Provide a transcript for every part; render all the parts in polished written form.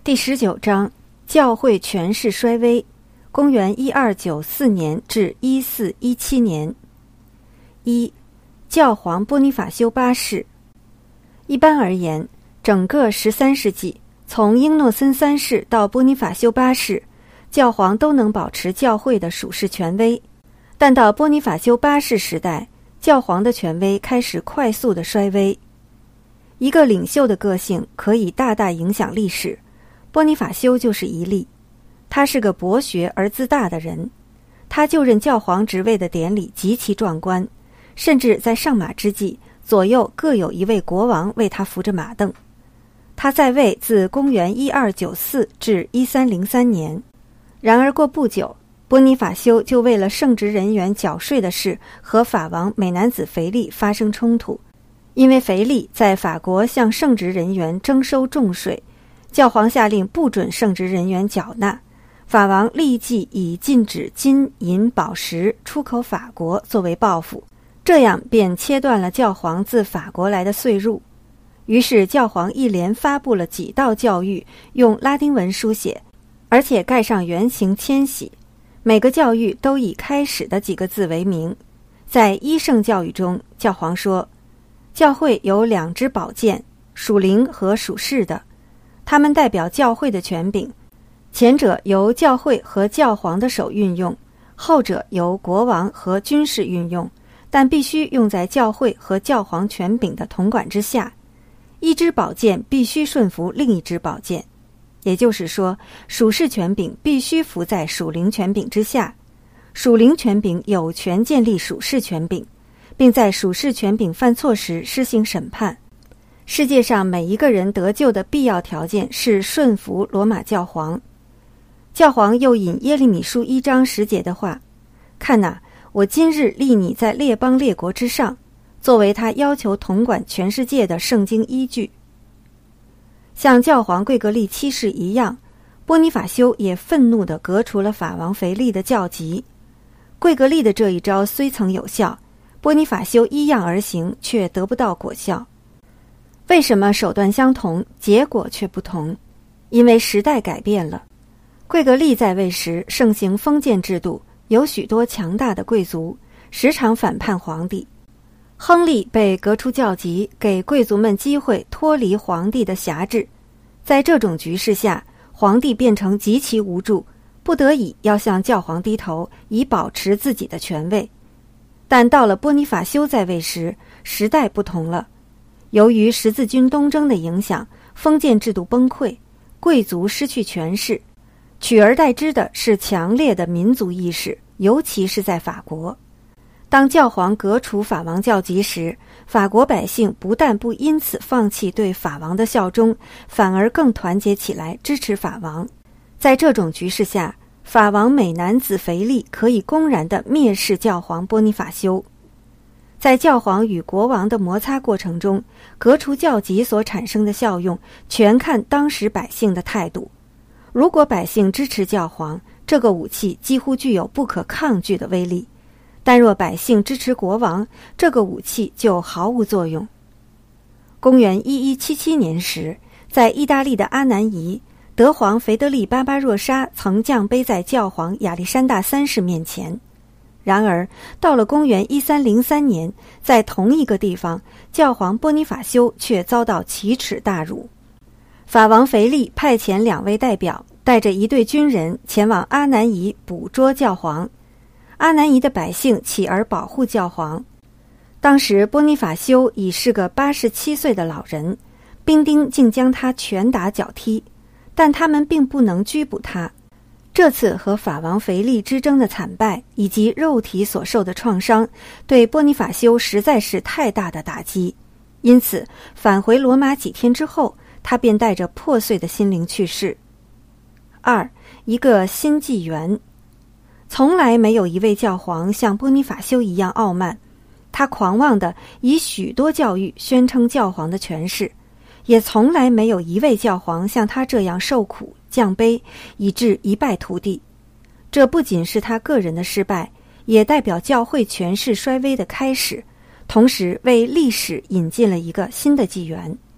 第19章，教会权势衰微，公元1294年至1417年。一、教皇波尼法修八世。一般而言，整个13世纪，从英诺森三世到波尼法修八世，教皇都能保持教会的属世权威。但到波尼法修八世时代，教皇的权威开始快速的衰微。一个领袖的个性可以大大影响历史，波尼法修就是一例。他是个博学而自大的人，他就任教皇职位的典礼极其壮观，甚至在上马之际，左右各有一位国王为他扶着马镫。他在位自公元1294至1303年。然而过不久，波尼法修就为了圣职人员缴税的事和法王美男子腓力发生冲突。因为腓力在法国向圣职人员征收重税，教皇下令不准圣职人员缴纳，法王立即以禁止金银宝石出口法国作为报复，这样便切断了教皇自法国来的税入。于是教皇一连发布了几道教谕，用拉丁文书写，而且盖上圆形千禧，每个教谕都以开始的几个字为名。在一圣教谕中，教皇说，教会有2支宝剑，属灵和属世的，它们代表教会的权柄，前者由教会和教皇的手运用，后者由国王和军事运用，但必须用在教会和教皇权柄的统管之下。一支宝剑必须顺服另一支宝剑，也就是说，属世权柄必须服在属灵权柄之下，属灵权柄有权建立属世权柄，并在属世权柄犯错时施行审判。世界上每一个人得救的必要条件是顺服罗马教皇。教皇又引耶利米书1章10节的话，看哪，我今日立你在列邦列国之上，作为他要求统管全世界的圣经依据。像教皇贵格利7世一样，波尼法修也愤怒地革除了法王腓力的教籍。贵格利的这一招虽曾有效，波尼法修依样而行，却得不到果效。为什么手段相同，结果却不同？因为时代改变了。贵格利在位时盛行封建制度，有许多强大的贵族，时常反叛皇帝。亨利被革除教籍，给贵族们机会脱离皇帝的辖制。在这种局势下，皇帝变成极其无助，不得已要向教皇低头，以保持自己的权位。但到了波尼法修在位时，时代不同了。由于十字军东征的影响，封建制度崩溃，贵族失去权势，取而代之的是强烈的民族意识，尤其是在法国。当教皇革除法王教籍时，法国百姓不但不因此放弃对法王的效忠，反而更团结起来支持法王。在这种局势下，法王美男子腓力可以公然地蔑视教皇波尼法修。在教皇与国王的摩擦过程中，革除教籍所产生的效用全看当时百姓的态度。如果百姓支持教皇，这个武器几乎具有不可抗拒的威力，但若百姓支持国王，这个武器就毫无作用。公元1177年时，在意大利的阿南伊，德皇腓德利巴巴若沙曾降杯在教皇亚历山大3世面前。然而到了公元1303年，在同一个地方，教皇波尼法修却遭到奇耻大辱。法王腓力派遣2位代表，带着一队军人前往阿南伊捕捉教皇。阿南伊的百姓起而保护教皇。当时波尼法修已是个87岁的老人，兵丁竟将他拳打脚踢，但他们并不能拘捕他。这次和法王腓力之争的惨败，以及肉体所受的创伤，对波尼法修实在是太大的打击。因此返回罗马几天之后，他便带着破碎的心灵去世。2. 一个新纪元。从来没有一位教皇像波尼法修一样傲慢，他狂妄地以许多教谕宣称教皇的权势，也从来没有一位教皇像他这样受苦降卑，以致一败涂地。这不仅是他个人的失败，也代表教会权势衰微的开始，同时为历史引进了一个新的纪元。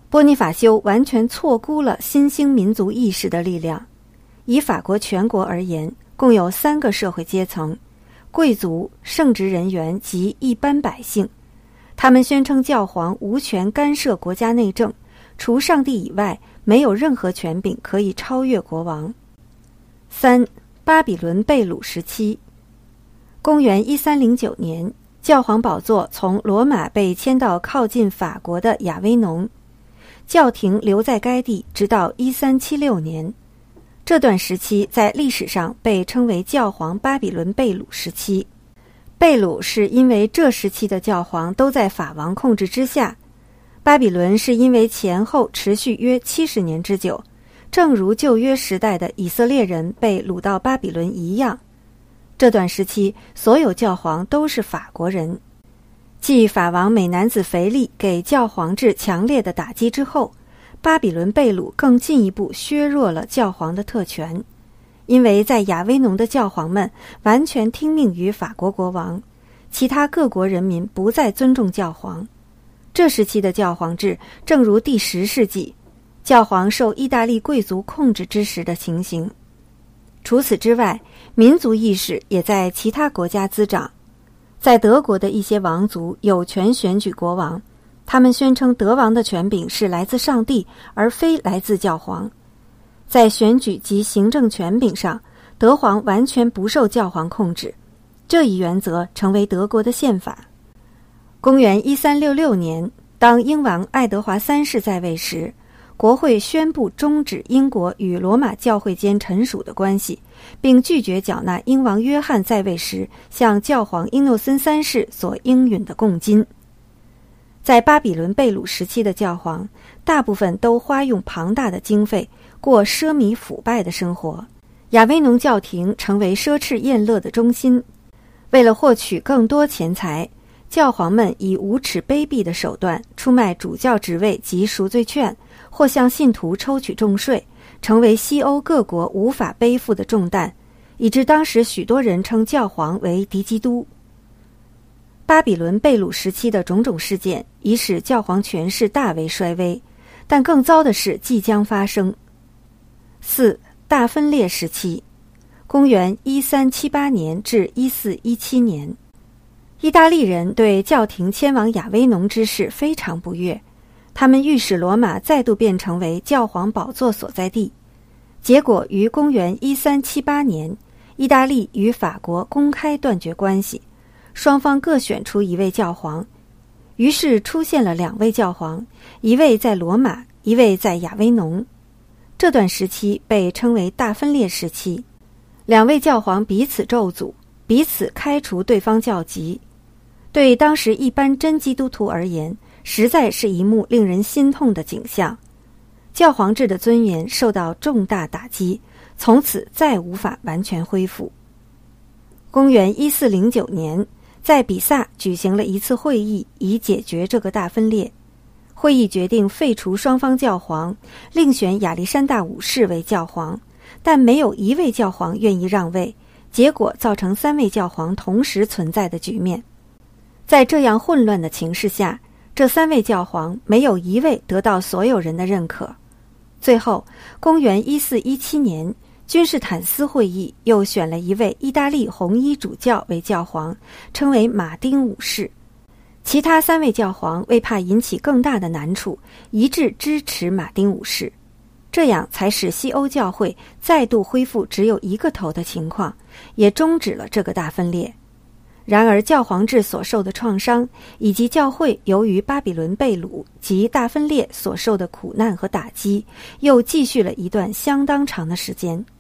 波尼法修完全错估了新兴民族意识的力量。以法国全国而言，共有3个社会阶层：贵族、圣职人员及一般百姓。他们宣称教皇无权干涉国家内政，除上帝以外，没有任何权柄可以超越国王。3. 巴比伦被掳时期。公元1309年，教皇宝座从罗马被迁到靠近法国的亚威农，教廷留在该地直到1376年。这段时期在历史上被称为教皇巴比伦被掳时期。被掳是因为这时期的教皇都在法王控制之下，巴比伦是因为前后持续约70年之久，正如旧约时代的以色列人被掳到巴比伦一样。这段时期所有教皇都是法国人。继法王美男子腓力给教皇制强烈的打击之后，巴比伦被掳更进一步削弱了教皇的特权，因为在亚威农的教皇们完全听命于法国国王，其他各国人民不再尊重教皇。这时期的教皇制正如第10世纪教皇受意大利贵族控制之时的情形。除此之外，民族意识也在其他国家滋长。在德国的一些王族有权选举国王，他们宣称德王的权柄是来自上帝，而非来自教皇。在选举及行政权柄上，德皇完全不受教皇控制，这一原则成为德国的宪法。公元1366年，当英王爱德华3世在位时，国会宣布终止英国与罗马教会间臣属的关系，并拒绝缴纳英王约翰在位时向教皇英诺森3世所应允的贡金。在巴比伦被掳时期的教皇，大部分都花用庞大的经费，过奢靡腐败的生活。亚威农教廷成为奢侈宴乐的中心。为了获取更多钱财，教皇们以无耻卑鄙的手段出卖主教职位及赎罪券，或向信徒抽取重税，成为西欧各国无法背负的重担，以致当时许多人称教皇为敌基督。巴比伦被掳时期的种种事件已使教皇权势大为衰微，但更糟的事即将发生。4. 大分裂时期，公元1378年至1417年。意大利人对教廷迁往亚威农之事非常不悦，他们欲使罗马再度变成为教皇宝座所在地。结果于公元1378年，意大利与法国公开断绝关系，双方各选出一位教皇，于是出现了2位教皇，一位在罗马，一位在亚威农。这段时期被称为大分裂时期，2位教皇彼此咒诅，彼此开除对方教籍。对当时一般真基督徒而言，实在是一幕令人心痛的景象。教皇制的尊严受到重大打击，从此再无法完全恢复。公元1409年，在比萨举行了一次会议，以解决这个大分裂。会议决定废除双方教皇，另选亚历山大5世为教皇，但没有一位教皇愿意让位，结果造成3位教皇同时存在的局面。在这样混乱的情势下，这3位教皇没有一位得到所有人的认可。最后，公元1417年，君士坦斯会议又选了一位意大利红衣主教为教皇，称为马丁5世。其他3位教皇为怕引起更大的难处，一致支持马丁5世，这样才使西欧教会再度恢复只有一个头的情况，也终止了这个大分裂。然而教皇制所受的创伤，以及教会由于巴比伦被掳及大分裂所受的苦难和打击，又继续了一段相当长的时间。